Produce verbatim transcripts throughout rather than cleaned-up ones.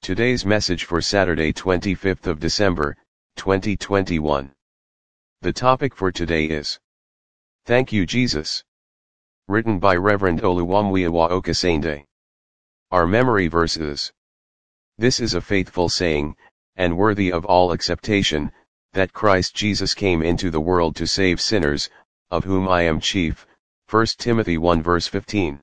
Today's message for Saturday twenty-fifth of December, twenty twenty-one. The topic for today is Thank You Jesus. Written by Reverend Oluwamuyiwa Okasende. Our memory verses. This is a faithful saying, and worthy of all acceptation, that Christ Jesus came into the world to save sinners, of whom I am chief. First Timothy one verse fifteen.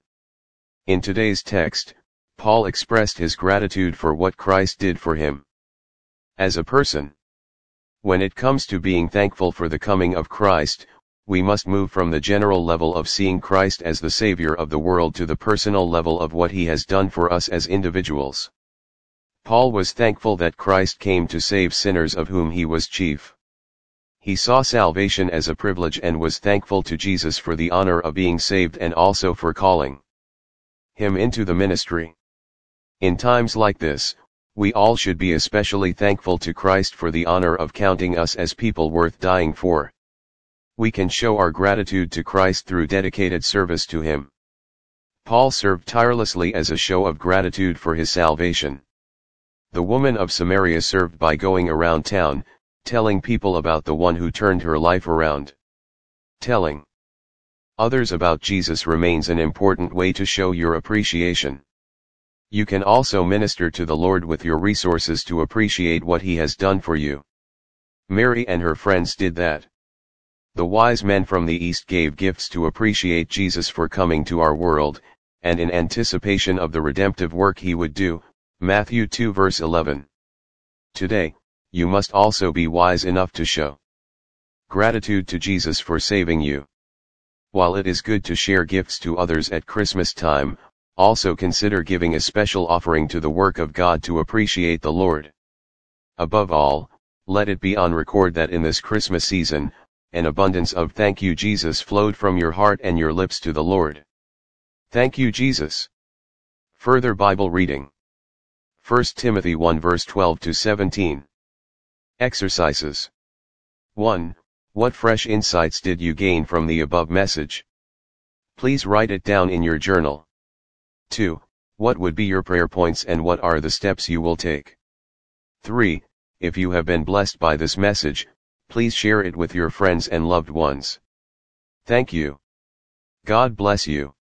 In today's text, Paul expressed his gratitude for what Christ did for him. As a person, when it comes to being thankful for the coming of Christ, we must move from the general level of seeing Christ as the Savior of the world to the personal level of what he has done for us as individuals. Paul was thankful that Christ came to save sinners of whom he was chief. He saw salvation as a privilege and was thankful to Jesus for the honor of being saved and also for calling him into the ministry. In times like this, we all should be especially thankful to Christ for the honor of counting us as people worth dying for. We can show our gratitude to Christ through dedicated service to him. Paul served tirelessly as a show of gratitude for his salvation. The woman of Samaria served by going around town, telling people about the one who turned her life around. Telling others about Jesus remains an important way to show your appreciation. You can also minister to the Lord with your resources to appreciate what he has done for you. Mary and her friends did that. The wise men from the East gave gifts to appreciate Jesus for coming to our world, and in anticipation of the redemptive work he would do. Matthew two verse eleven. Today, you must also be wise enough to show gratitude to Jesus for saving you. While it is good to share gifts to others at Christmas time, also consider giving a special offering to the work of God to appreciate the Lord. Above all, let it be on record that in this Christmas season, an abundance of thank you Jesus flowed from your heart and your lips to the Lord. Thank you Jesus. Further Bible reading. First Timothy one verse twelve to seventeen. Exercises. one. What fresh insights did you gain from the above message? Please write it down in your journal. two. What would be your prayer points and what are the steps you will take? three. If you have been blessed by this message, please share it with your friends and loved ones. Thank you. God bless you.